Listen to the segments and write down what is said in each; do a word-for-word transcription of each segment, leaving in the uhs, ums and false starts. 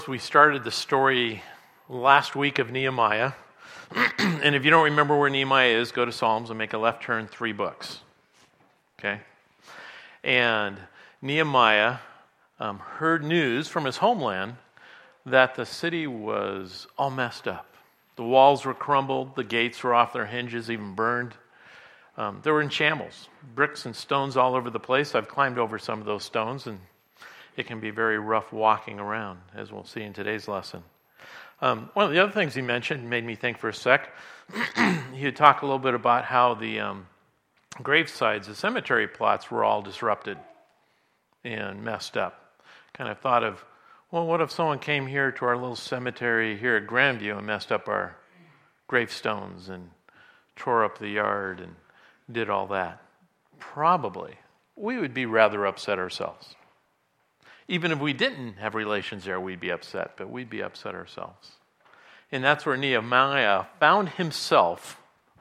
We started the story last week of Nehemiah. And if you don't remember where Nehemiah is, go to Psalms and make a left turn three books. Okay? And Nehemiah um, heard news from his homeland that the city was all messed up. The walls were crumbled, the gates were off their hinges, even burned. Um, they were in shambles, bricks and stones all over the place. I've climbed over some of those stones, and it can be very rough walking around, as we'll see in today's lesson. Um, one of the other things he mentioned made me think for a sec. He had talked a little bit about how the um, gravesides, the cemetery plots, were all disrupted and messed up. Kind of thought of, well, what if someone came here to our little cemetery here at Grandview and messed up our gravestones and tore up the yard and did all that? Probably. We would be rather upset ourselves. Even if we didn't have relations there, we'd be upset, but we'd be upset ourselves. And that's where Nehemiah found himself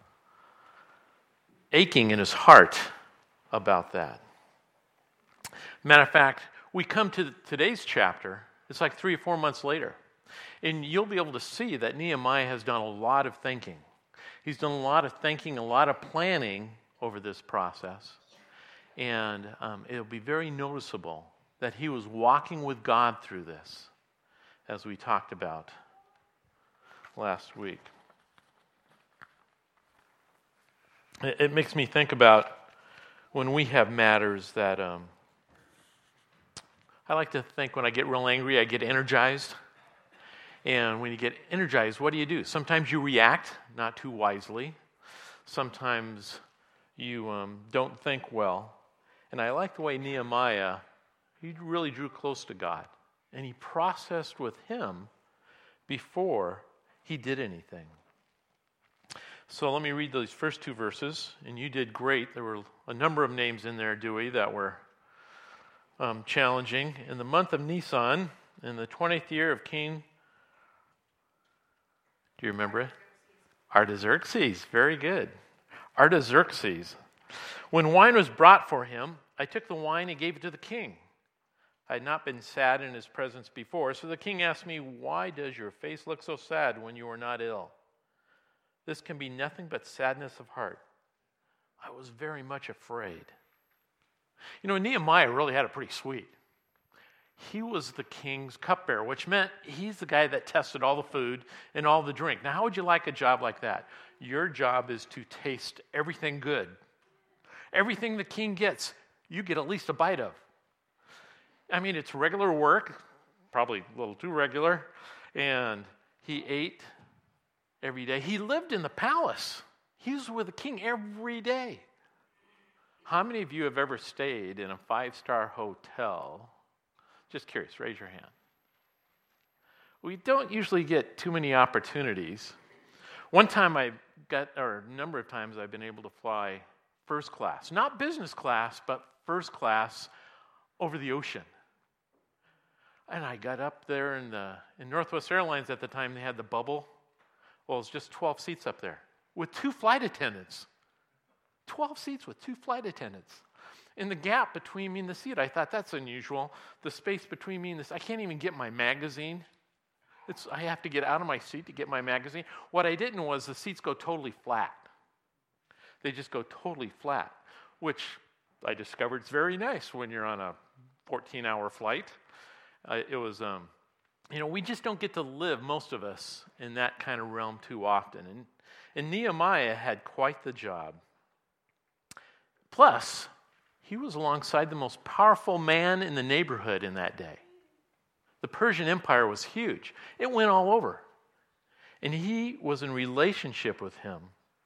aching in his heart about that. Matter of fact, we come to today's chapter, it's like three or four months later, and you'll be able to see that Nehemiah has done a lot of thinking. He's done a lot of thinking, a lot of planning over this process, and um, it'll be very noticeable that he was walking with God through this, as we talked about last week. It, it makes me think about when we have matters that um, I like to think when I get real angry, I get energized. And when you get energized, what do you do? Sometimes you react, not too wisely. Sometimes you um, don't think well. And I like the way Nehemiah, he really drew close to God, and he processed with him before he did anything. So let me read those first two verses, and you did great. There were a number of names in there, Dewey, that were um, challenging. In the month of Nisan, in the twentieth year of King, do you remember it? Artaxerxes, very good. Artaxerxes. When wine was brought for him, I took the wine and gave it to the king. I had not been sad in his presence before, so the king asked me, "Why does your face look so sad when you are not ill? This can be nothing but sadness of heart." I was very much afraid. You know, Nehemiah really had it pretty sweet. He was the king's cupbearer, which meant he's the guy that tested all the food and all the drink. Now, how would you like a job like that? Your job is to taste everything good. Everything the king gets, you get at least a bite of. I mean, it's regular work, probably a little too regular, and he ate every day. He lived in the palace. He was with the king every day. How many of you have ever stayed in a five-star hotel? Just curious, raise your hand. We don't usually get too many opportunities. One time I got, or a number of times I've been able to fly first class. Not business class, but first class over the ocean. And I got up there in the in Northwest Airlines at the time, they had the bubble. Well, it was just twelve seats up there with two flight attendants. twelve seats with two flight attendants. In the gap between me and the seat, I thought, that's unusual. The space between me and this, I can't even get my magazine. It's, I have to get out of my seat to get my magazine. What I didn't was the seats go totally flat. They just go totally flat, which I discovered is very nice when you're on a fourteen-hour flight. Uh, it was, um, you know, we just don't get to live, most of us, in that kind of realm too often. And, and Nehemiah had quite the job. Plus, he was alongside the most powerful man in the neighborhood in that day. The Persian Empire was huge. It went all over. And he was in relationship with him.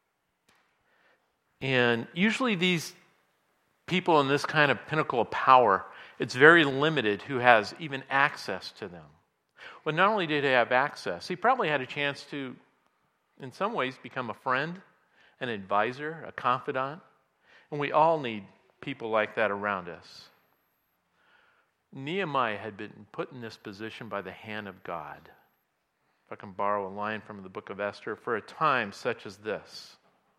And usually these people in this kind of pinnacle of power, it's very limited who has even access to them. Well, not only did he have access, he probably had a chance to, in some ways, become a friend, an advisor, a confidant. And we all need people like that around us. Nehemiah had been put in this position by the hand of God. If I can borrow a line from the book of Esther, for a time such as this.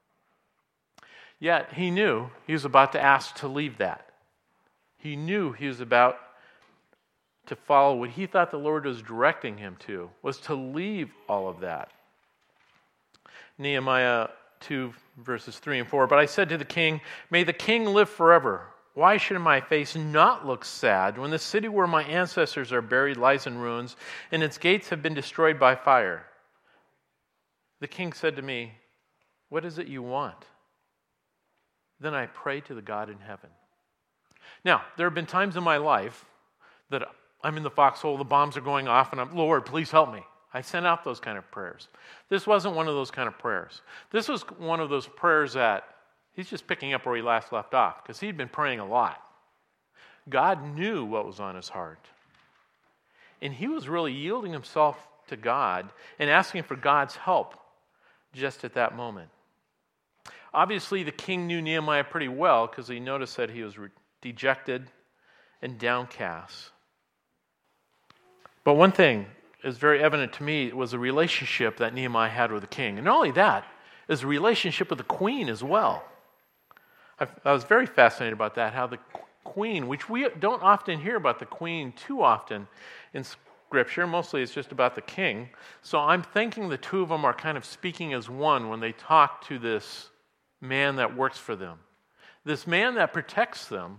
Yet he knew he was about to ask to leave that. He knew he was about to follow what he thought the Lord was directing him to, was to leave all of that. Nehemiah two, verses three and four. But I said to the king, may the king live forever. Why should my face not look sad when the city where my ancestors are buried lies in ruins and its gates have been destroyed by fire? The king said to me, what is it you want? Then I prayed to the God in heaven. Now, there have been times in my life that I'm in the foxhole, the bombs are going off, and I'm, Lord, please help me. I sent out those kind of prayers. This wasn't one of those kind of prayers. This was one of those prayers that he's just picking up where he last left off, because he'd been praying a lot. God knew what was on his heart. And he was really yielding himself to God and asking for God's help just at that moment. Obviously, the king knew Nehemiah pretty well, because he noticed that he was dejected and downcast. But one thing is very evident to me was the relationship that Nehemiah had with the king. And not only that, is a relationship with the queen as well. I, I was very fascinated about that, how the queen, which we don't often hear about the queen too often in Scripture, mostly it's just about the king. So I'm thinking the two of them are kind of speaking as one when they talk to this man that works for them. This man that protects them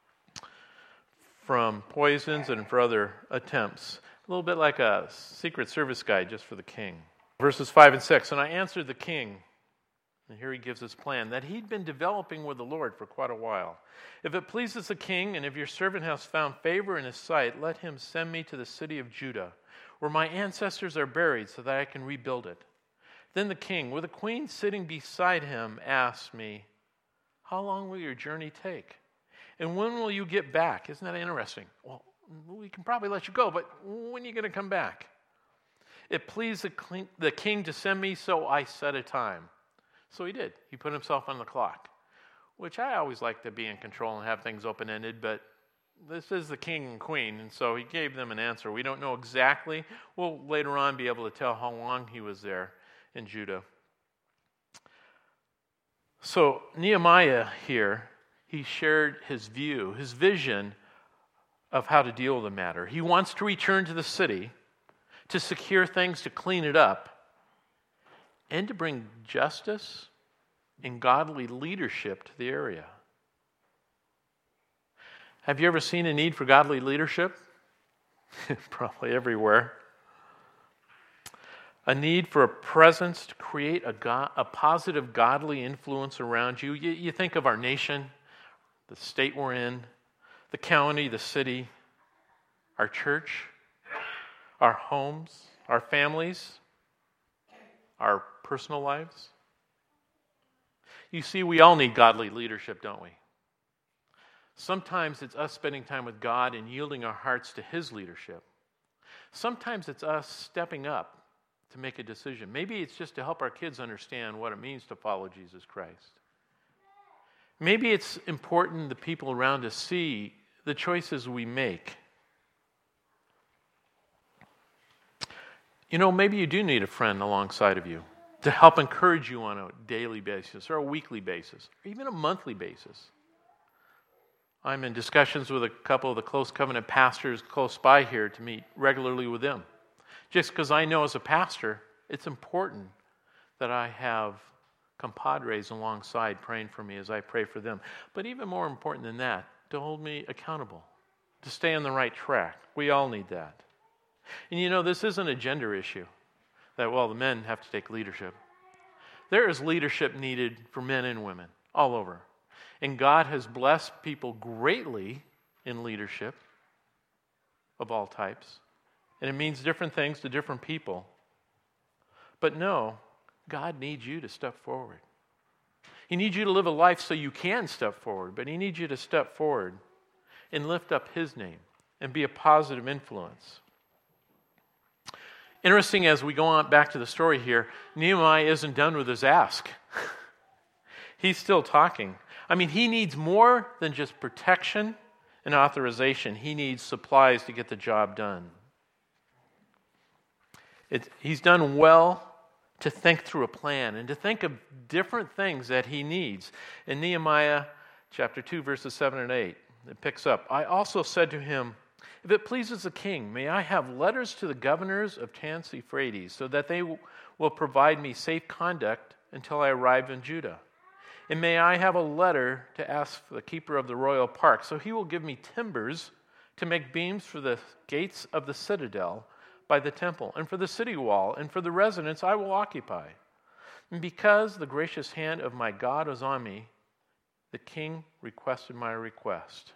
from poisons and for other attempts. A little bit like a Secret Service guy just for the king. Verses five and six, and I answered the king, and here he gives his plan, that he'd been developing with the Lord for quite a while. If it pleases the king, and if your servant has found favor in his sight, let him send me to the city of Judah, where my ancestors are buried, so that I can rebuild it. Then the king, with the queen sitting beside him, asked me, how long will your journey take? And when will you get back? Isn't that interesting? Well, we can probably let you go, but when are you going to come back? It pleased the king to send me, so I set a time. So he did. He put himself on the clock, which I always like to be in control and have things open-ended, but this is the king and queen, and so he gave them an answer. We don't know exactly. We'll later on be able to tell how long he was there in Judah. So Nehemiah here, he shared his view, his vision of how to deal with the matter. He wants to return to the city, to secure things, to clean it up, and to bring justice and godly leadership to the area. Have you ever seen a need for godly leadership? Probably everywhere. A need for a presence to create a, God, a positive godly influence around you. you. You think of our nation, the state we're in, the county, the city, our church, our homes, our families, our personal lives. You see, we all need godly leadership, don't we? Sometimes it's us spending time with God and yielding our hearts to His leadership. Sometimes it's us stepping up to make a decision. Maybe it's just to help our kids understand what it means to follow Jesus Christ. Maybe it's important the people around us see the choices we make. You know, maybe you do need a friend alongside of you to help encourage you on a daily basis or a weekly basis or even a monthly basis. I'm in discussions with a couple of the close covenant pastors close by here to meet regularly with them. Just because I know as a pastor, it's important that I have compadres alongside praying for me as I pray for them. But even more important than that, to hold me accountable, to stay on the right track. We all need that. And you know, this isn't a gender issue, that, well, the men have to take leadership. There is leadership needed for men and women all over. And God has blessed people greatly in leadership of all types. And it means different things to different people. But no, God needs you to step forward. He needs you to live a life so you can step forward, but He needs you to step forward and lift up His name and be a positive influence. Interesting, as we go on back to the story here, Nehemiah isn't done with his ask. He's still talking. I mean, he needs more than just protection and authorization. He needs supplies to get the job done. It, he's done well to think through a plan and to think of different things that he needs. In Nehemiah chapter two, verses seven and eight, it picks up. I also said to him, If it pleases the king, may I have letters to the governors of Trans-Euphrates, so that they will provide me safe conduct until I arrive in Judah. And may I have a letter to ask the keeper of the royal park, so he will give me timbers to make beams for the gates of the citadel by the temple, and for the city wall, and for the residence I will occupy. And because the gracious hand of my God was on me, the king requested my request.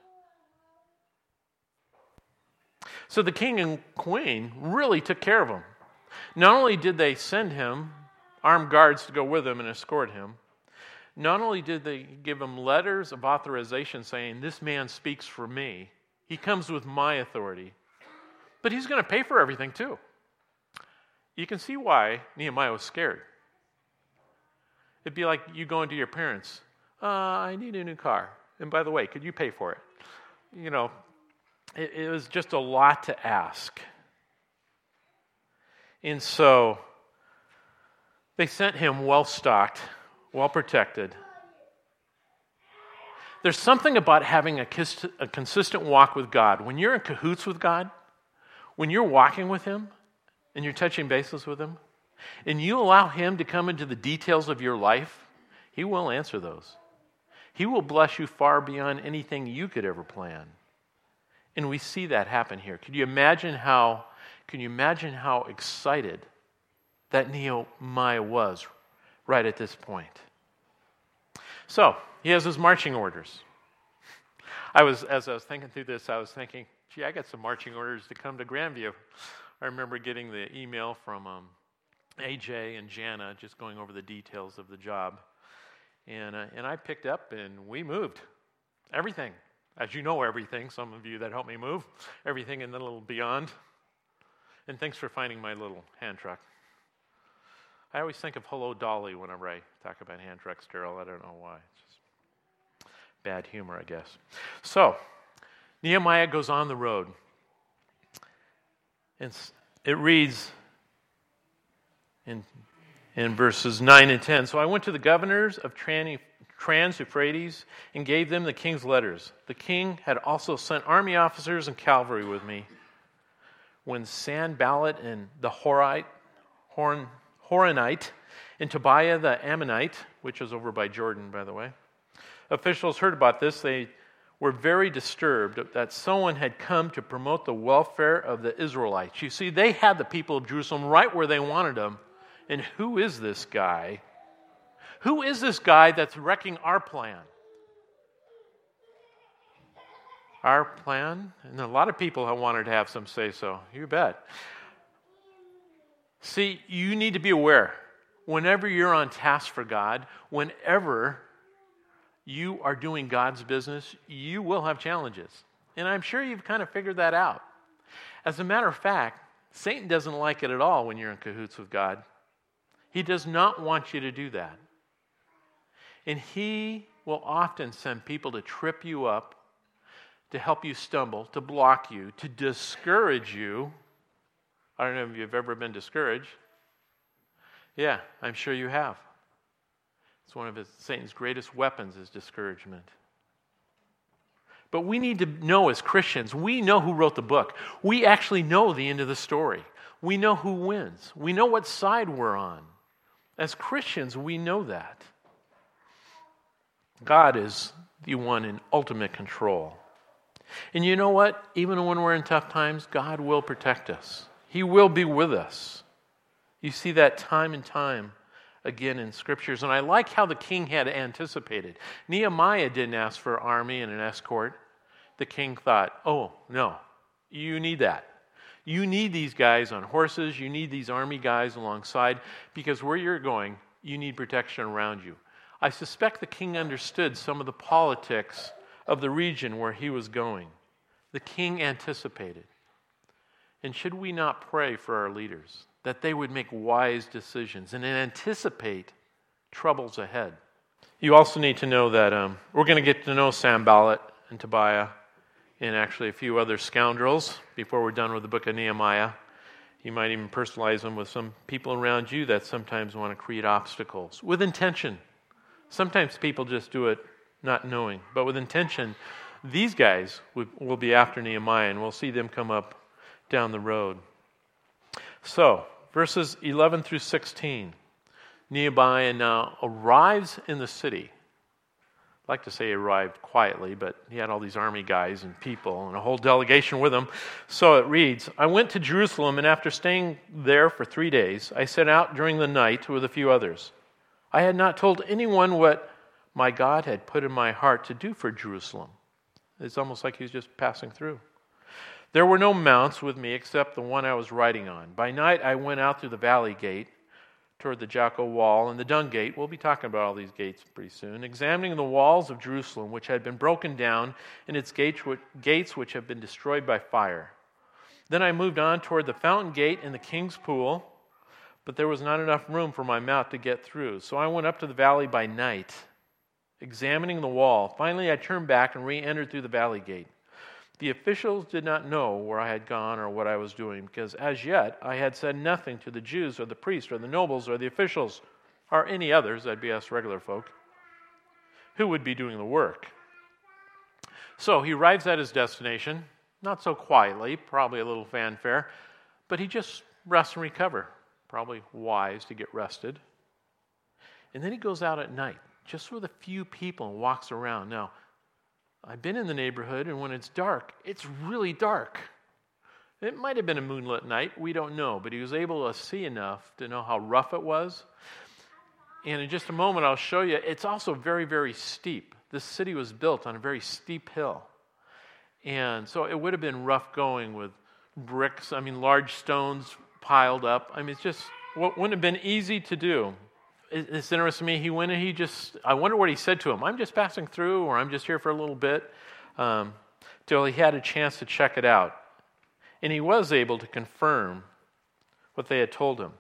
So the king and queen really took care of him. Not only did they send him armed guards to go with him and escort him, not only did they give him letters of authorization saying, this man speaks for me, he comes with my authority, but he's going to pay for everything too. You can see why Nehemiah was scared. It'd be like you going to your parents, uh, I need a new car. And by the way, could you pay for it? You know, it, it was just a lot to ask. And so they sent him well-stocked, well-protected. There's something about having a, kis- a consistent walk with God. When you're in cahoots with God, when you're walking with Him, and you're touching bases with Him, and you allow Him to come into the details of your life, He will answer those. He will bless you far beyond anything you could ever plan. And we see that happen here. Can you imagine how, can you imagine how excited that Nehemiah was right at this point? So, he has his marching orders. I was, as I was thinking through this, I was thinking, gee, I got some marching orders to come to Grandview. I remember getting the email from um, A J and Jana, just going over the details of the job. And, uh, and I picked up and we moved. Everything. As you know, everything. Some of you that helped me move. Everything and then a little beyond. And thanks for finding my little hand truck. I always think of Hello Dolly whenever I talk about hand trucks, Daryl. I don't know why. It's just bad humor, I guess. So, Nehemiah goes on the road. And it reads in, in verses nine and ten, so I went to the governors of Trans-Euphrates and gave them the king's letters. The king had also sent army officers and cavalry with me. When Sanballat and the Horite, Horn, Horonite and Tobiah the Ammonite, which is over by Jordan, by the way, officials heard about this, they were very disturbed that someone had come to promote the welfare of the Israelites. You see, they had the people of Jerusalem right where they wanted them. And who is this guy? Who is this guy that's wrecking our plan? Our plan? And a lot of people have wanted to have some say-so. You bet. See, you need to be aware. Whenever you're on task for God, whenever you are doing God's business, you will have challenges. And I'm sure you've kind of figured that out. As a matter of fact, Satan doesn't like it at all when you're in cahoots with God. He does not want you to do that. And he will often send people to trip you up, to help you stumble, to block you, to discourage you. I don't know if you've ever been discouraged. Yeah, I'm sure you have. It's one of his, Satan's greatest weapons is discouragement. But we need to know as Christians, we know who wrote the book. We actually know the end of the story. We know who wins. We know what side we're on. As Christians, we know that. God is the one in ultimate control. And you know what? Even when we're in tough times, God will protect us. He will be with us. You see that time and time again in scriptures. And I like how the king had anticipated. Nehemiah didn't ask for an army and an escort. The king thought, oh, no, you need that. You need these guys on horses. You need these army guys alongside, because where you're going, you need protection around you. I suspect the king understood some of the politics of the region where he was going. The king anticipated. And should we not pray for our leaders, that they would make wise decisions and anticipate troubles ahead? You also need to know that um, we're going to get to know Sanballat and Tobiah and actually a few other scoundrels before we're done with the book of Nehemiah. You might even personalize them with some people around you that sometimes want to create obstacles with intention. Sometimes people just do it not knowing, but with intention, These guys will be after Nehemiah, and we'll see them come up down the road. So, verses eleven through sixteen. Nehemiah now arrives in the city. I'd like to say he arrived quietly, but he had all these army guys and people and a whole delegation with him. So it reads, I went to Jerusalem, and after staying there for three days, I set out during the night with a few others. I had not told anyone what my God had put in my heart to do for Jerusalem. It's almost like he was just passing through. There were no mounts with me except the one I was riding on. By night I went out through the valley gate toward the Jacko wall and the dung gate. We'll be talking about all these gates pretty soon. Examining the walls of Jerusalem, which had been broken down, and its gates which have been destroyed by fire. Then I moved on toward the fountain gate and the king's pool, but there was not enough room for my mount to get through. So I went up to the valley by night, examining the wall. Finally I turned back and re-entered through the valley gate. The officials did not know where I had gone or what I was doing, because as yet I had said nothing to the Jews or the priests or the nobles or the officials or any others, that'd be us regular folk, who would be doing the work. So he arrives at his destination, not so quietly, probably a little fanfare, but he just rests and recovers. Probably wise to get rested. And then he goes out at night, just with a few people, and walks around. Now, I've been in the neighborhood, and when it's dark, it's really dark. It might have been a moonlit night, we don't know, but he was able to see enough to know how rough it was. And in just a moment, I'll show you, it's also very, very steep. This city was built on a very steep hill. And so it would have been rough going with bricks, I mean, large stones piled up. I mean, it's just, what wouldn't have been easy to do. It's interesting to me, he went and he just, I wonder what he said to him. I'm just passing through, or I'm just here for a little bit, um, till he had a chance to check it out. And he was able to confirm what they had told him.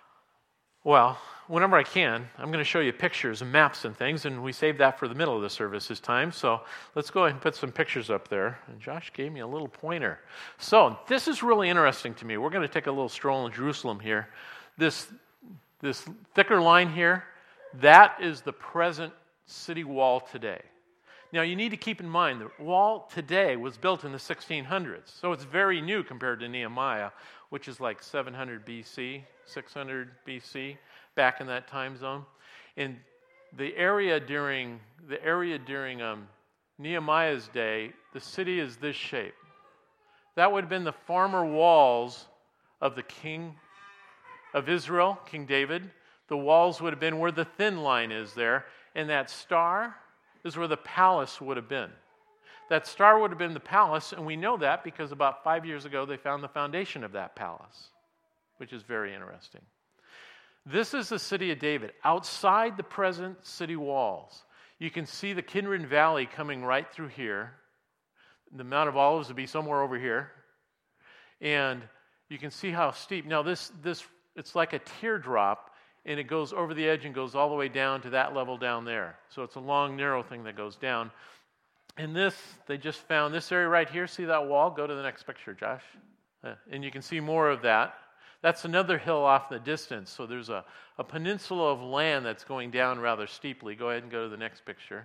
Well, whenever I can, I'm going to show you pictures and maps and things, and we saved that for the middle of the service this time. So let's go ahead and put some pictures up there. And Josh gave me a little pointer. So this is really interesting to me. We're going to take a little stroll in Jerusalem here. This This thicker line here, that is the present city wall today. Now, you need to keep in mind, the wall today was built in the sixteen hundreds, so it's very new compared to Nehemiah, which is like seven hundred B C, six hundred B C, back in that time zone. And the area during the area during um, Nehemiah's day, the city is this shape. That would have been the former walls of the king of Israel, King David. The walls would have been where the thin line is there, and that star is where the palace would have been. That star would have been the palace, and we know that because about five years ago they found the foundation of that palace, which is very interesting. This is the city of David, outside the present city walls. You can see the Kidron Valley coming right through here. The Mount of Olives would be somewhere over here. And you can see how steep. Now this this it's like a teardrop, and it goes over the edge and goes all the way down to that level down there. So it's a long, narrow thing that goes down. And this, they just found this area right here. See that wall? Go to the next picture, Josh. Uh, and you can see more of that. That's another hill off in the distance. So there's a, a peninsula of land that's going down rather steeply. Go ahead and go to the next picture.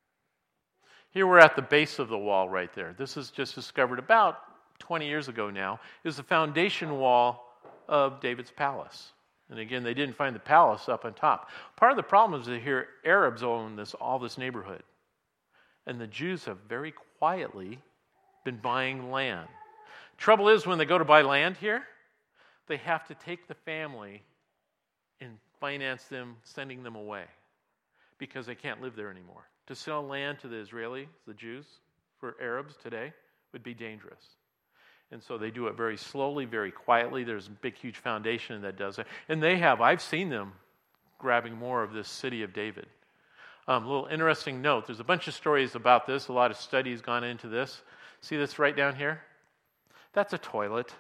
Here we're at the base of the wall right there. This is just discovered about twenty years ago now. It was the foundation wall of David's palace. And again, they didn't find the palace up on top. Part of the problem is that here Arabs own this all this neighborhood. And the Jews have very quietly been buying land. Trouble is, when they go to buy land here, they have to take the family and finance them, sending them away, because they can't live there anymore. To sell land to the Israelis, the Jews, for Arabs today, would be dangerous. And so they do it very slowly, very quietly. There's a big, huge foundation that does it. And they have, I've seen them grabbing more of this city of David. Um, a little interesting note, there's a bunch of stories about this. A lot of studies gone into this. See this right down here? That's a toilet.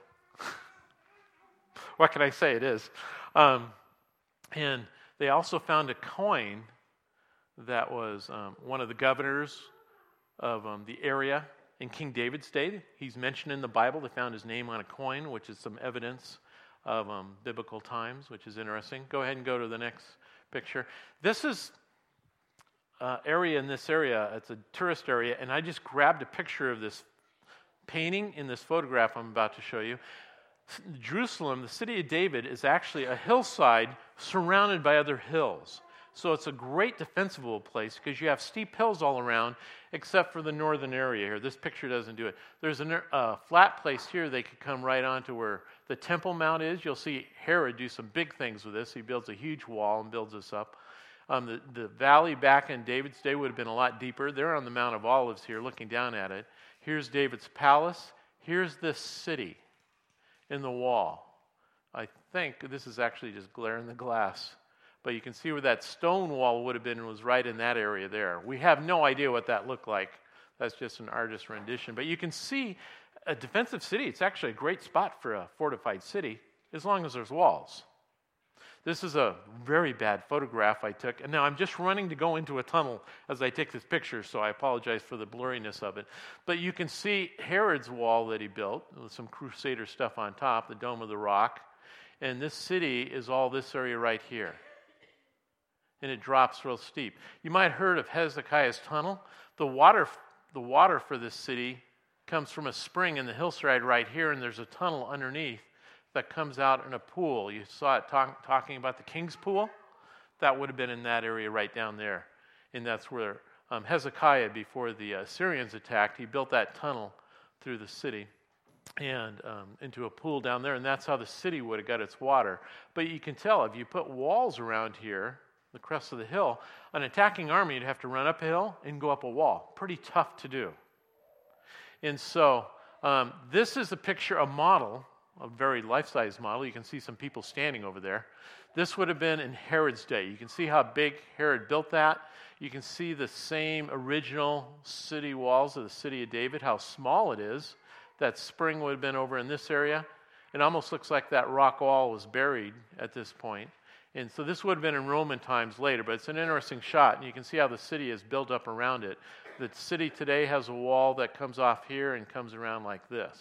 What can I say? It is. Um, and they also found a coin that was um, one of the governors of um, the area in King David's day. He's mentioned in the Bible. They found his name on a coin, which is some evidence of um, biblical times, which is interesting. Go ahead and go to the next picture. This is, uh, area in this area. It's a tourist area, and I just grabbed a picture of this painting in this photograph I'm about to show you. Jerusalem, the city of David, is actually a hillside surrounded by other hills. So it's a great defensible place because you have steep hills all around, except for the northern area here. This picture doesn't do it. There's a uh, flat place here they could come right onto where the Temple Mount is. You'll see Herod do some big things with this. He builds a huge wall and builds this up. Um, the, the valley back in David's day would have been a lot deeper. They're on the Mount of Olives here looking down at it. Here's David's palace. Here's this city in the wall. I think this is actually just glare in the glass. But you can see where that stone wall would have been was right in that area there. We have no idea what that looked like. That's just an artist's rendition. But you can see a defensive city. It's actually a great spot for a fortified city as long as there's walls. This is a very bad photograph I took. And now I'm just running to go into a tunnel as I take this picture, so I apologize for the blurriness of it. But you can see Herod's wall that he built with some Crusader stuff on top, the Dome of the Rock. And this city is all this area right here. And it drops real steep. You might have heard of Hezekiah's tunnel. The water, the water for this city comes from a spring in the hillside right here, and there's a tunnel underneath that comes out in a pool. You saw it talk, talking about the King's Pool. That would have been in that area right down there. And that's where um, Hezekiah, before the Assyrians attacked, he built that tunnel through the city and um, into a pool down there, and that's how the city would have got its water. But you can tell, if you put walls around here, the crest of the hill, an attacking army would have to run up a hill and go up a wall. Pretty tough to do. And so um, this is a picture, a model, a very life-size model. You can see some people standing over there. This would have been in Herod's day. You can see how big Herod built that. You can see the same original city walls of the city of David, how small it is. That spring would have been over in this area. It almost looks like that rock wall was buried at this point. And so this would have been in Roman times later, but it's an interesting shot, and you can see how the city is built up around it. The city today has a wall that comes off here and comes around like this.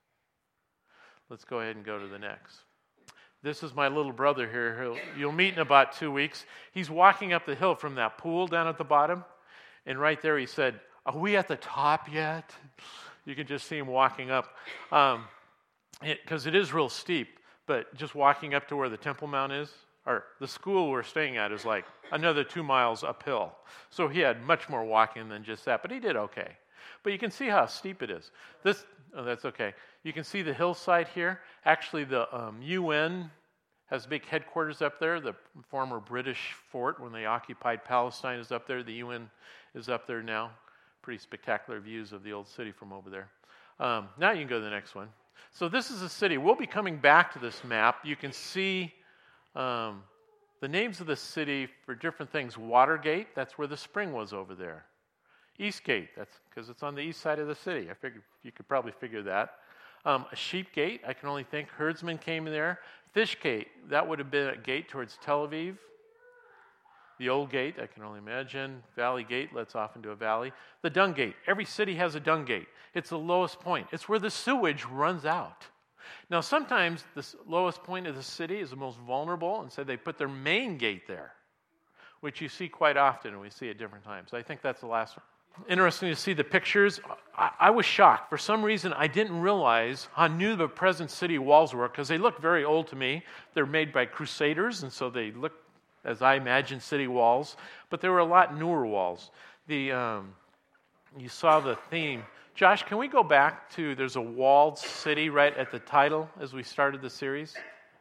Let's go ahead and go to the next. This is my little brother here. He'll, you'll meet in about two weeks. He's walking up the hill from that pool down at the bottom, and right there he said, "Are we at the top yet?" You can just see him walking up, um, because it, it is real steep, but just walking up to where the Temple Mount is, or the school we're staying at is like another two miles uphill. So he had much more walking than just that, but he did okay. But you can see how steep it is. This, oh, that's okay. You can see the hillside here. Actually, the um, U N has big headquarters up there. The former British fort when they occupied Palestine is up there. The U N is up there now. Pretty spectacular views of the old city from over there. Um, now you can go to the next one. So this is the city. We'll be coming back to this map. You can see Um, the names of the city for different things. Watergate, that's where the spring was over there. Eastgate, that's because it's on the east side of the city. I figured you could probably figure that. Um, a Sheepgate, I can only think herdsmen came in there. Fishgate, that would have been a gate towards Tel Aviv. The Old Gate, I can only imagine. Valley Gate lets off into a valley. The Dung Gate, every city has a dung gate. It's the lowest point. It's where the sewage runs out. Now, sometimes the lowest point of the city is the most vulnerable, and so they put their main gate there, which you see quite often, and we see at different times. I think that's the last one. Interesting to see the pictures. I, I was shocked. For some reason, I didn't realize how new the present city walls were, because they look very old to me. They're made by Crusaders, and so they look, as I imagine, city walls. But they were a lot newer walls. The um, you saw the theme. Josh, can we go back to, there's a walled city right at the title as we started the series?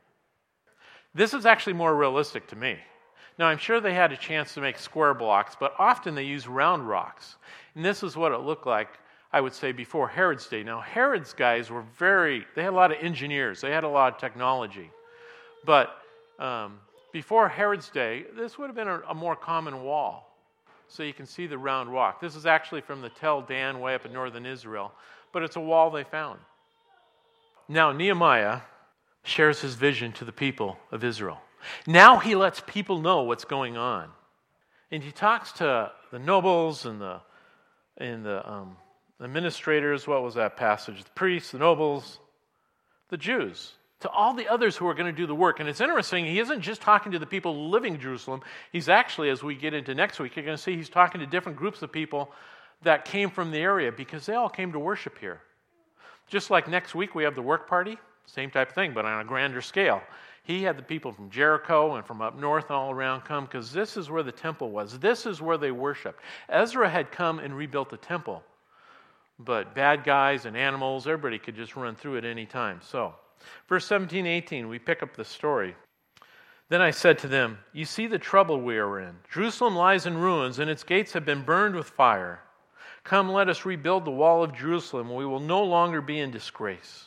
This is actually more realistic to me. Now, I'm sure they had a chance to make square blocks, but often they use round rocks. And this is what it looked like, I would say, before Herod's day. Now, Herod's guys were very, they had a lot of engineers. They had a lot of technology. But um, before Herod's day, this would have been a, a more common wall. So you can see the round rock. This is actually from the Tel Dan way up in northern Israel, but it's a wall they found. Now Nehemiah shares his vision to the people of Israel. Now he lets people know what's going on. And he talks to the nobles and the and the um, administrators. What was that passage? The priests, the nobles, the Jews. to all the others who are going to do the work. And it's interesting, he isn't just talking to the people living in Jerusalem. He's actually, as we get into next week, you're going to see he's talking to different groups of people that came from the area because they all came to worship here. Just like next week we have the work party, same type of thing, but on a grander scale. He had the people from Jericho and from up north and all around come because this is where the temple was. This is where they worshiped. Ezra had come and rebuilt the temple. But bad guys and animals, everybody could just run through at any time. So, verse seventeen, eighteen, we pick up the story. Then I said to them, you see the trouble we are in. Jerusalem lies in ruins, and its gates have been burned with fire. Come, let us rebuild the wall of Jerusalem, and we will no longer be in disgrace.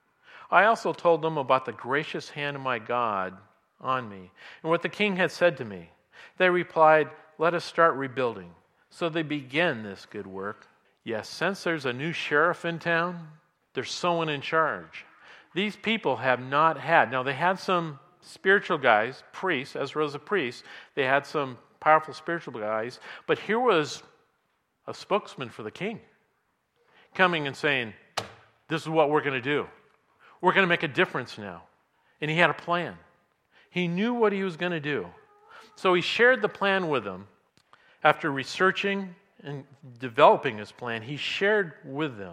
I also told them about the gracious hand of my God on me, and what the king had said to me. They replied, let us start rebuilding. So they began this good work. Yes, since there's a new sheriff in town, there's someone in charge. These people have not had, now they had some spiritual guys, priests, Ezra was a priest, they had some powerful spiritual guys, but here was a spokesman for the king coming and saying, this is what we're going to do. We're going to make a difference now. And he had a plan. He knew what he was going to do. So he shared the plan with them. After researching and developing his plan, he shared with them.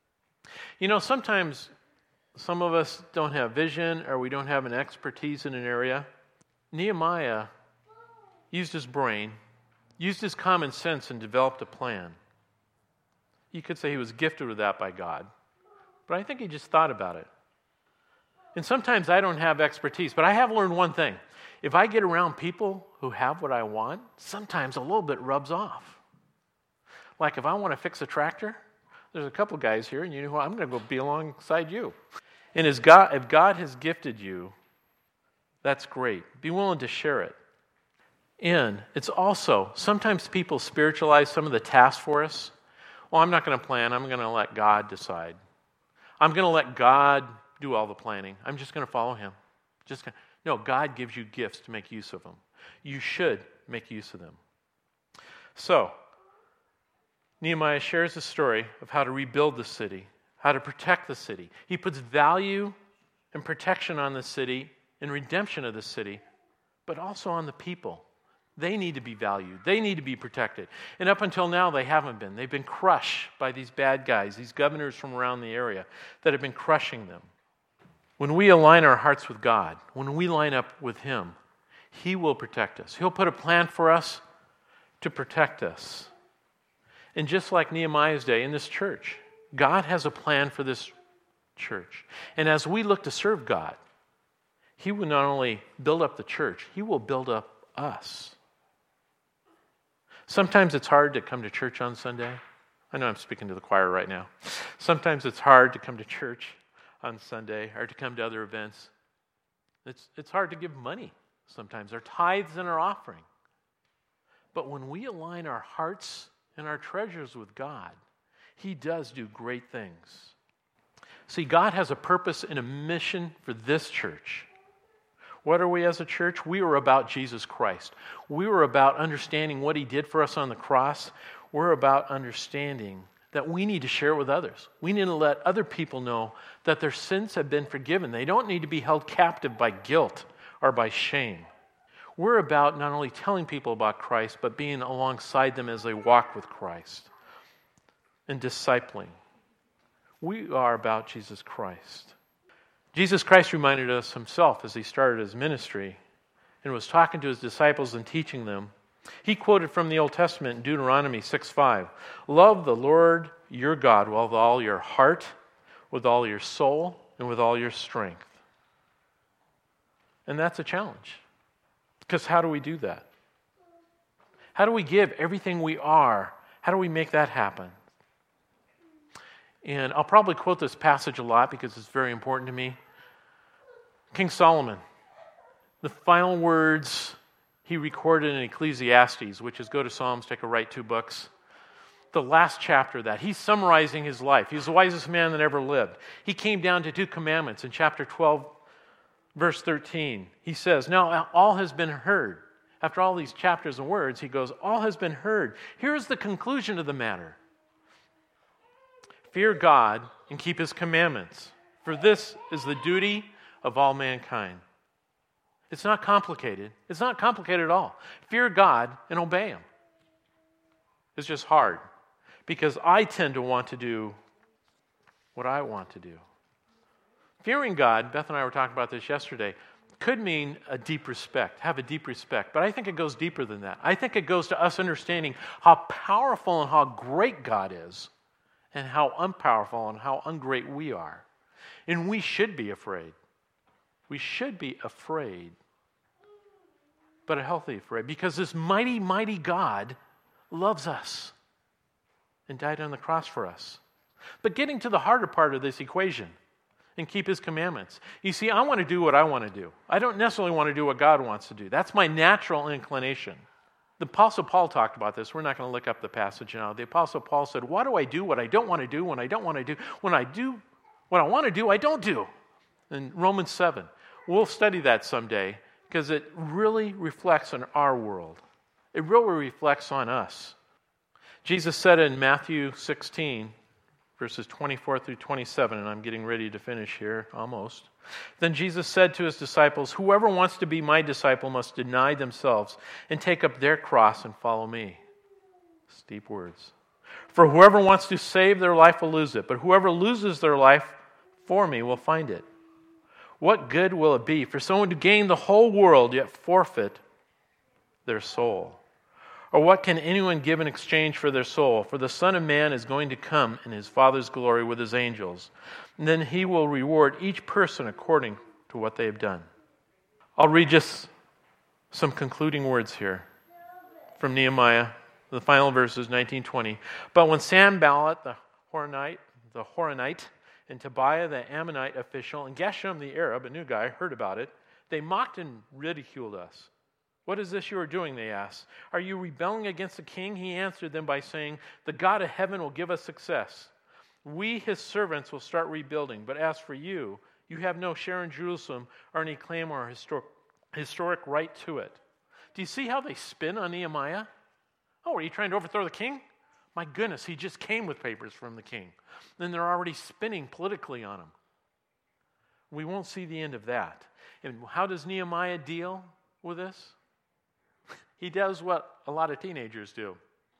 You know, sometimes some of us don't have vision or we don't have an expertise in an area. Nehemiah used his brain, used his common sense, and developed a plan. You could say he was gifted with that by God. But I think he just thought about it. And sometimes I don't have expertise, but I have learned one thing. If I get around people who have what I want, sometimes a little bit rubs off. Like if I want to fix a tractor, there's a couple guys here, and you know what? I'm going to go be alongside you. And as God, if God has gifted you, that's great. Be willing to share it. And it's also, sometimes people spiritualize some of the tasks for us. Well, I'm not going to plan. I'm going to let God decide. I'm going to let God do all the planning. I'm just going to follow him. Just gonna, no, God gives you gifts to make use of them. You should make use of them. So, Nehemiah shares the story of how to rebuild the city, how to protect the city. He puts value and protection on the city and redemption of the city, but also on the people. They need to be valued. They need to be protected. And up until now, they haven't been. They've been crushed by these bad guys, these governors from around the area that have been crushing them. When we align our hearts with God, when we line up with him, he will protect us. He'll put a plan for us to protect us. And just like Nehemiah's day in this church, God has a plan for this church. And as we look to serve God, he will not only build up the church, he will build up us. Sometimes it's hard to come to church on Sunday. I know I'm speaking to the choir right now. Sometimes it's hard to come to church on Sunday or to come to other events. It's, it's hard to give money sometimes, our tithes and our offering. But when we align our hearts and our treasures with God, he does do great things. See, God has a purpose and a mission for this church. What are we as a church? We are about Jesus Christ. We are about understanding what he did for us on the cross. We're about understanding that we need to share with others. We need to let other people know that their sins have been forgiven. They don't need to be held captive by guilt or by shame. We're about not only telling people about Christ, but being alongside them as they walk with Christ and discipling. We are about Jesus Christ. Jesus Christ reminded us himself as he started his ministry and was talking to his disciples and teaching them. He quoted from the Old Testament in Deuteronomy six five. Love the Lord your God with all your heart, with all your soul, and with all your strength. And that's a challenge. Because how do we do that? How do we give everything we are? How do we make that happen? And I'll probably quote this passage a lot because it's very important to me. King Solomon, the final words he recorded in Ecclesiastes, which is go to Psalms, take a write two books. The last chapter of that, he's summarizing his life. He's the wisest man that ever lived. He came down to two commandments in chapter twelve, verse thirteen. He says, now all has been heard. After all these chapters and words, he goes, all has been heard. Here's the conclusion of the matter. Fear God and keep his commandments, for this is the duty of all mankind. It's not complicated. It's not complicated at all. Fear God and obey Him. It's just hard because I tend to want to do what I want to do. Fearing God, Beth and I were talking about this yesterday, could mean a deep respect, have a deep respect. But I think it goes deeper than that. I think it goes to us understanding how powerful and how great God is and how unpowerful and how ungreat we are. And we should be afraid. We should be afraid, but a healthy afraid, because this mighty, mighty God loves us and died on the cross for us. But getting to the harder part of this equation and keep His commandments. You see, I want to do what I want to do. I don't necessarily want to do what God wants to do. That's my natural inclination. The Apostle Paul talked about this. We're not going to look up the passage now. The Apostle Paul said, why do I do what I don't want to do when I don't want to do? When I do what I want to do, I don't do. In Romans seven. We'll study that someday because it really reflects on our world. It really reflects on us. Jesus said in Matthew sixteen, verses twenty-four through twenty-seven, and I'm getting ready to finish here, almost. Then Jesus said to His disciples, whoever wants to be my disciple must deny themselves and take up their cross and follow me. Steep words. For whoever wants to save their life will lose it, but whoever loses their life for me will find it. What good will it be for someone to gain the whole world yet forfeit their soul? Or what can anyone give in exchange for their soul? For the Son of Man is going to come in His Father's glory with His angels. And then He will reward each person according to what they have done. I'll read just some concluding words here from Nehemiah, the final verses, nineteen twenty. But when Sanballat the Horonite, the Horonite, and Tobiah the Ammonite official, and Geshem the Arab, a new guy, heard about it, they mocked and ridiculed us. What is this you are doing, they asked. Are you rebelling against the king? He answered them by saying, the God of heaven will give us success. We, His servants, will start rebuilding. But as for you, you have no share in Jerusalem or any claim or historic, historic right to it. Do you see how they spin on Nehemiah? Oh, are you trying to overthrow the king? My goodness, he just came with papers from the king. Then they're already spinning politically on him. We won't see the end of that. And how does Nehemiah deal with this? He does what a lot of teenagers do.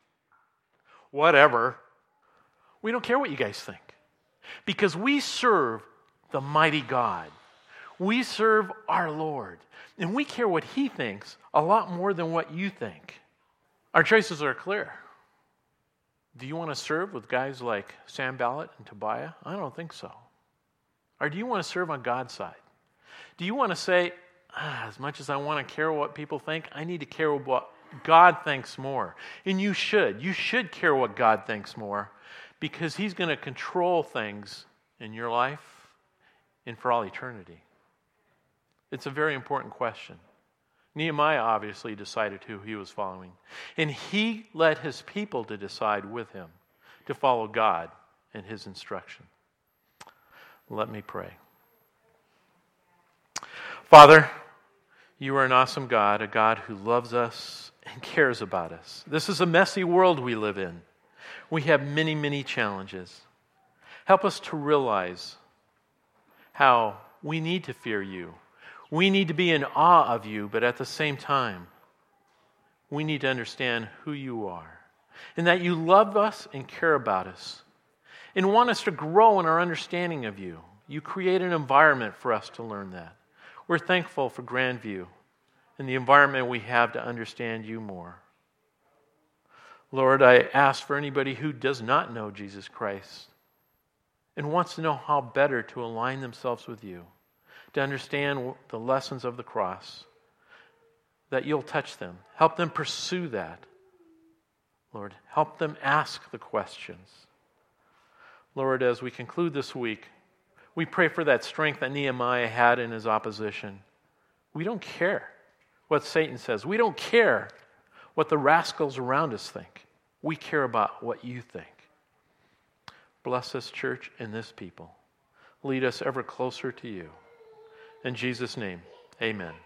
Whatever. We don't care what you guys think. Because we serve the mighty God. We serve our Lord. And we care what He thinks a lot more than what you think. Our choices are clear. Do you want to serve with guys like Sanballat and Tobiah? I don't think so. Or do you want to serve on God's side? Do you want to say, ah, as much as I want to care what people think, I need to care what God thinks more? And you should. You should care what God thinks more, because He's going to control things in your life and for all eternity. It's a very important question. Nehemiah obviously decided who he was following. And he led his people to decide with him to follow God and His instruction. Let me pray. Father, You are an awesome God, a God who loves us and cares about us. This is a messy world we live in. We have many, many challenges. Help us to realize how we need to fear You. We need to be in awe of You, but at the same time, we need to understand who You are, and that You love us and care about us, and want us to grow in our understanding of You. You create an environment for us to learn that. We're thankful for Grandview and the environment we have to understand You more. Lord, I ask for anybody who does not know Jesus Christ and wants to know how better to align themselves with You, to understand the lessons of the cross, that You'll touch them. Help them pursue that. Lord, help them ask the questions. Lord, as we conclude this week, we pray for that strength that Nehemiah had in his opposition. We don't care what Satan says. We don't care what the rascals around us think. We care about what You think. Bless this church and this people. Lead us ever closer to You. In Jesus' name, amen.